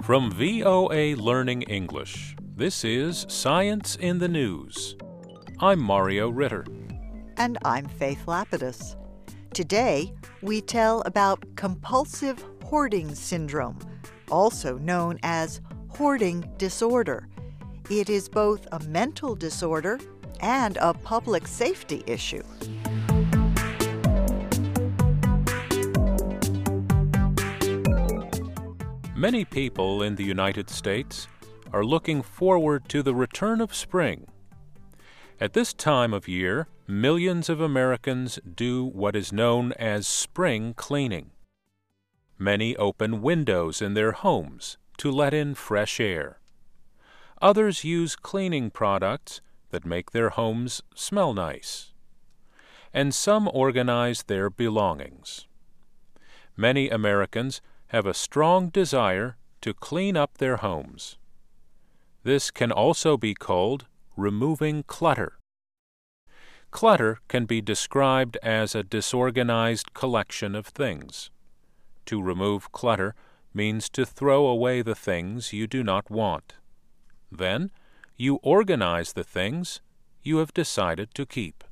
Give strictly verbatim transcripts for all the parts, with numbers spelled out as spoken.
From V O A Learning English, this is Science in the News. I'm Mario Ritter. And I'm Faith Lapidus. Today, we tell about compulsive hoarding syndrome, also known as hoarding disorder. It is both a mental disorder and a public safety issue. Many people in the United States are looking forward to the return of spring. At this time of year, millions of Americans do what is known as spring cleaning. Many open windows in their homes to let in fresh air. Others use cleaning products that make their homes smell nice. And some organize their belongings. Many Americans have a strong desire to clean up their homes. This can also be called removing clutter. Clutter can be described as a disorganized collection of things. To remove clutter means to throw away the things you do not want. Then, you organize the things you have decided to keep.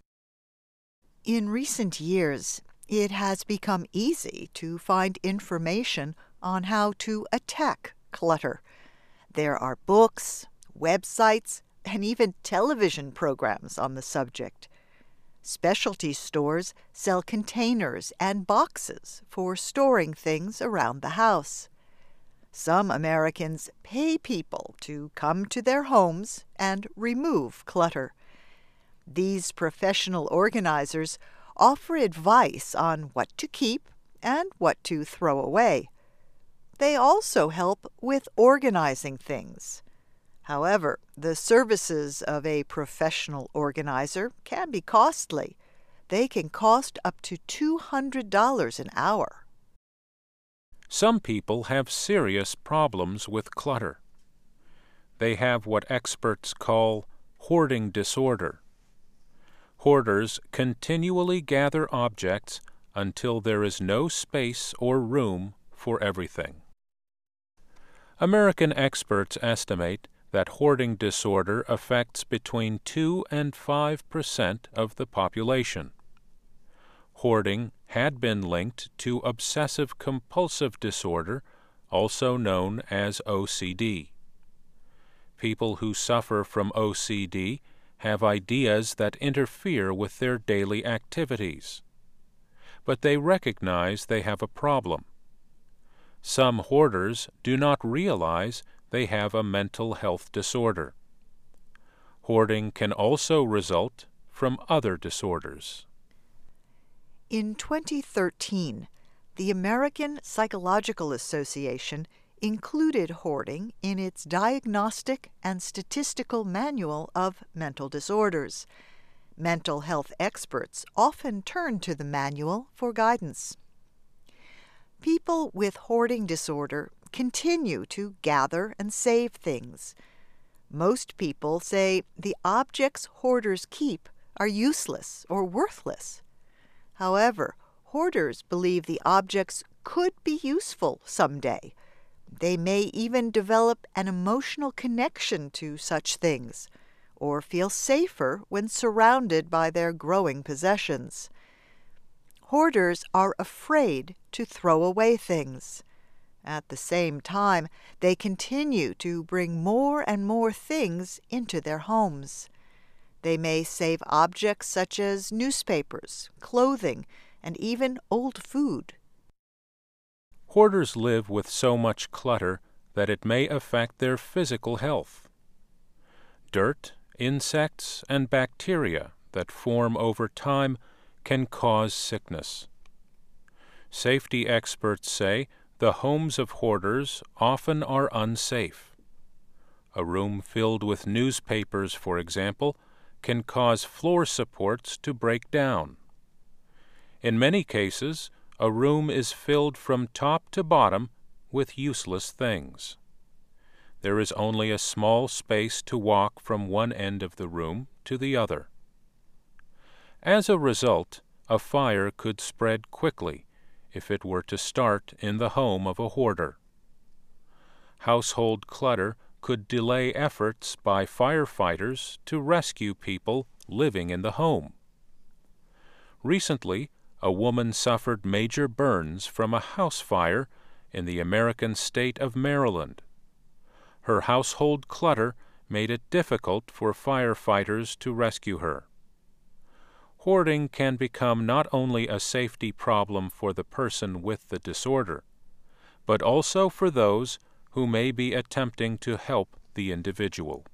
In recent years, it has become easy to find information on how to attack clutter. There are books, websites, and even television programs on the subject. Specialty stores sell containers and boxes for storing things around the house. Some Americans pay people to come to their homes and remove clutter. These professional organizers offer advice on what to keep and what to throw away. They also help with organizing things. However, the services of a professional organizer can be costly. They can cost up to two hundred dollars an hour. Some people have serious problems with clutter. They have what experts call hoarding disorder. Hoarders continually gather objects until there is no space or room for everything. American experts estimate that hoarding disorder affects between two and five percent of the population. Hoarding had been linked to obsessive-compulsive disorder, also known as O C D. People who suffer from O C D have ideas that interfere with their daily activities. But they recognize they have a problem. Some hoarders do not realize they have a mental health disorder. Hoarding can also result from other disorders. In twenty thirteen, the American Psychological Association included hoarding in its Diagnostic and Statistical Manual of Mental Disorders. Mental health experts often turn to the manual for guidance. People with hoarding disorder continue to gather and save things. Most people say the objects hoarders keep are useless or worthless. However, hoarders believe the objects could be useful someday. They may even develop an emotional connection to such things, or feel safer when surrounded by their growing possessions. Hoarders are afraid to throw away things. At the same time, they continue to bring more and more things into their homes. They may save objects such as newspapers, clothing, and even old food. Hoarders live with so much clutter that it may affect their physical health. Dirt, insects, and bacteria that form over time can cause sickness. Safety experts say the homes of hoarders often are unsafe. A room filled with newspapers, for example, can cause floor supports to break down. In many cases, a room is filled from top to bottom with useless things. There is only a small space to walk from one end of the room to the other. As a result, a fire could spread quickly if it were to start in the home of a hoarder. household clutter could delay efforts by firefighters to rescue people living in the home. Recently, a woman suffered major burns from a house fire in the American state of Maryland. Her household clutter made it difficult for firefighters to rescue her. Hoarding can become not only a safety problem for the person with the disorder, but also for those who may be attempting to help the individual.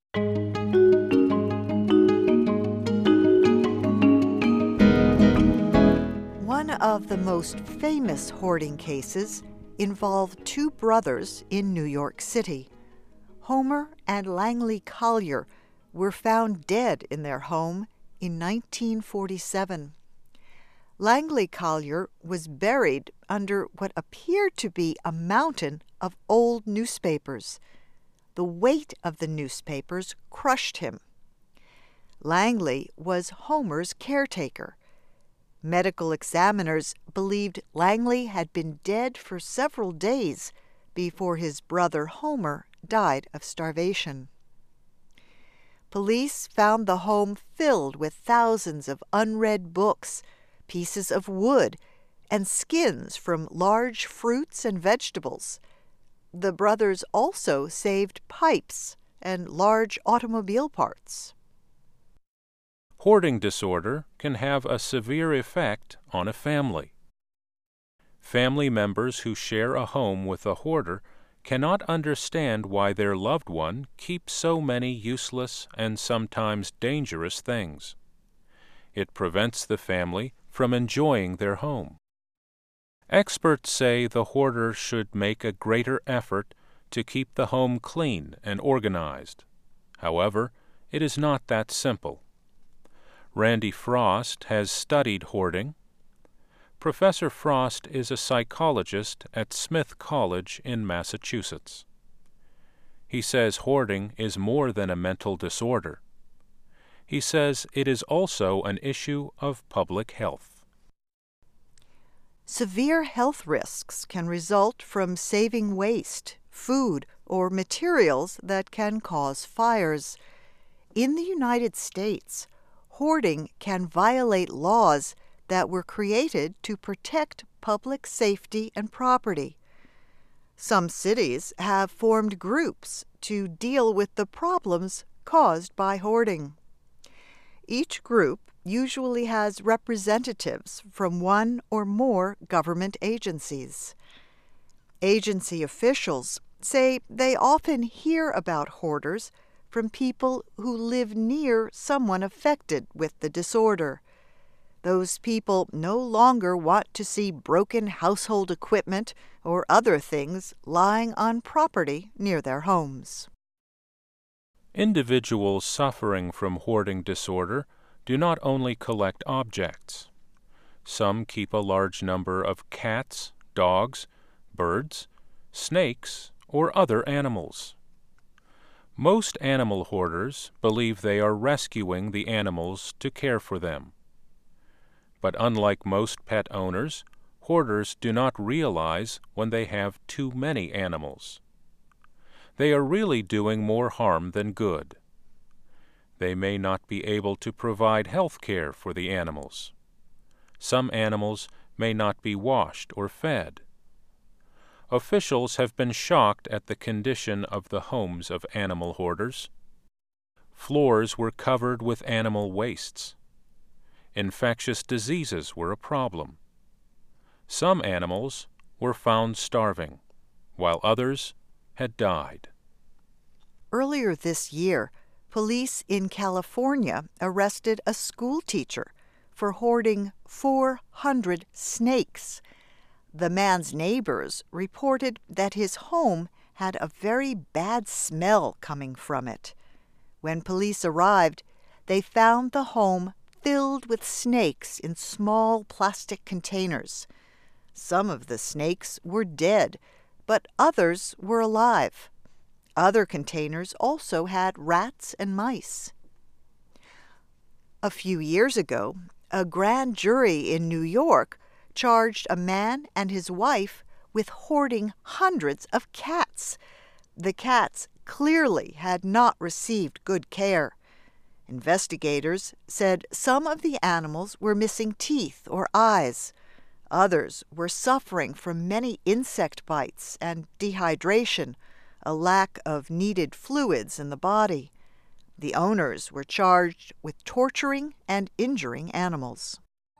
One of the most famous hoarding cases involved two brothers in New York City. Homer and Langley Collier were found dead in their home in nineteen forty-seven. Langley Collier was buried under what appeared to be a mountain of old newspapers. The weight of the newspapers crushed him. Langley was Homer's caretaker. Medical examiners believed Langley had been dead for several days before his brother Homer died of starvation. Police found the home filled with thousands of unread books, pieces of wood, and skins from large fruits and vegetables. The brothers also saved pipes and large automobile parts. Hoarding disorder can have a severe effect on a family. Family members who share a home with a hoarder cannot understand why their loved one keeps so many useless and sometimes dangerous things. It prevents the family from enjoying their home. Experts say the hoarder should make a greater effort to keep the home clean and organized. However, it is not that simple. Randy Frost has studied hoarding. Professor Frost is a psychologist at Smith College in Massachusetts. He says hoarding is more than a mental disorder. He says it is also an issue of public health. Severe health risks can result from saving waste, food, or materials that can cause fires. In the United States, hoarding can violate laws that were created to protect public safety and property. Some cities have formed groups to deal with the problems caused by hoarding. Each group usually has representatives from one or more government agencies. Agency officials say they often hear about hoarders from people who live near someone affected with the disorder. Those people no longer want to see broken household equipment or other things lying on property near their homes. Individuals suffering from hoarding disorder do not only collect objects. Some keep a large number of cats, dogs, birds, snakes, or other animals. Most animal hoarders believe they are rescuing the animals to care for them. But unlike most pet owners, hoarders do not realize when they have too many animals. They are really doing more harm than good. They may not be able to provide health care for the animals. Some animals may not be washed or fed. Officials have been shocked at the condition of the homes of animal hoarders. Floors were covered with animal wastes. Infectious diseases were a problem. Some animals were found starving, while others had died. Earlier this year, police in California arrested a school teacher for hoarding four hundred snakes. The man's neighbors reported that his home had a very bad smell coming from it. When police arrived, they found the home filled with snakes in small plastic containers. Some of the snakes were dead, but others were alive. Other containers also had rats and mice. A few years ago, a grand jury in New York charged a man and his wife with hoarding hundreds of cats. The cats clearly had not received good care. Investigators said some of the animals were missing teeth or eyes. Others were suffering from many insect bites and dehydration, a lack of needed fluids in the body. The owners were charged with torturing and injuring animals.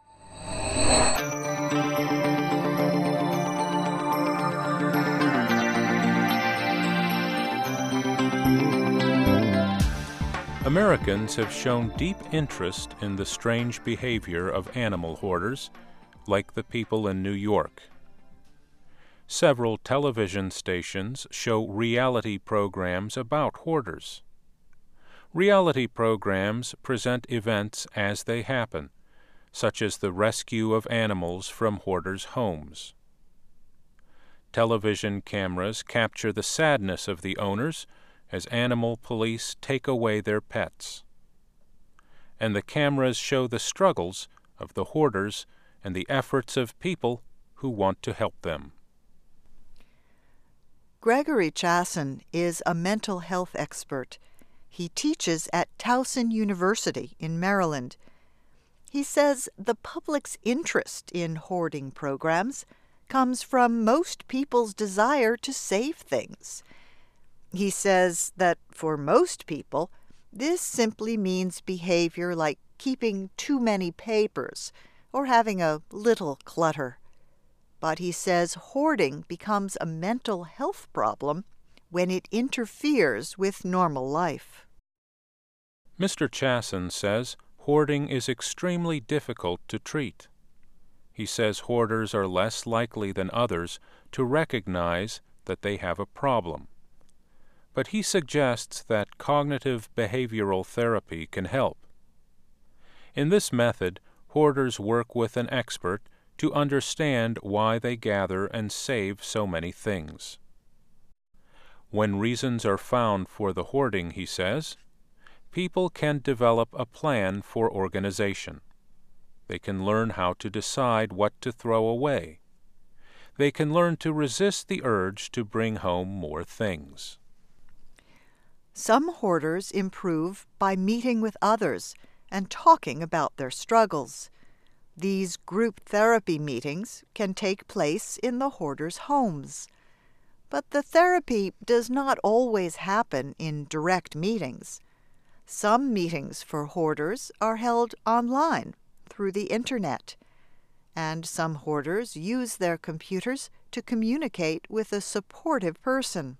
Americans have shown deep interest in the strange behavior of animal hoarders, like the people in New York. Several television stations show reality programs about hoarders. Reality programs present events as they happen, such as the rescue of animals from hoarders' homes. Television cameras capture the sadness of the owners as animal police take away their pets. And the cameras show the struggles of the hoarders and the efforts of people who want to help them. Gregory Chasin is a mental health expert. He teaches at Towson University in Maryland. He says the public's interest in hoarding programs comes from most people's desire to save things. He says that for most people, this simply means behavior like keeping too many papers or having a little clutter. But he says hoarding becomes a mental health problem when it interferes with normal life. Mister Chasin says hoarding is extremely difficult to treat. He says hoarders are less likely than others to recognize that they have a problem. But he suggests that cognitive behavioral therapy can help. In this method, hoarders work with an expert to understand why they gather and save so many things. When reasons are found for the hoarding, he says, people can develop a plan for organization. They can learn how to decide what to throw away. They can learn to resist the urge to bring home more things. Some hoarders improve by meeting with others and talking about their struggles. These group therapy meetings can take place in the hoarders' homes. But the therapy does not always happen in direct meetings. Some meetings for hoarders are held online through the Internet, and some hoarders use their computers to communicate with a supportive person.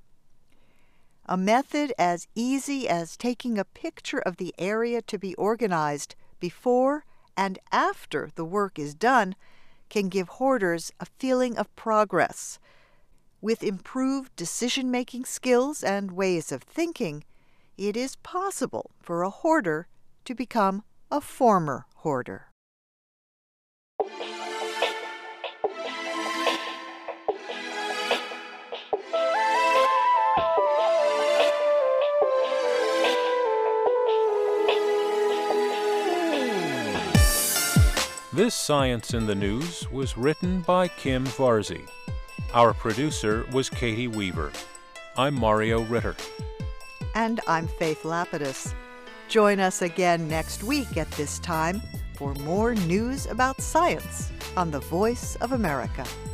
A method as easy as taking a picture of the area to be organized before and after the work is done can give hoarders a feeling of progress. With improved decision-making skills and ways of thinking, it is possible for a hoarder to become a former hoarder. This Science in the News was written by Kim Varzi. Our producer was Katie Weaver. I'm Mario Ritter. And I'm Faith Lapidus. Join us again next week at this time for more news about science on the Voice of America.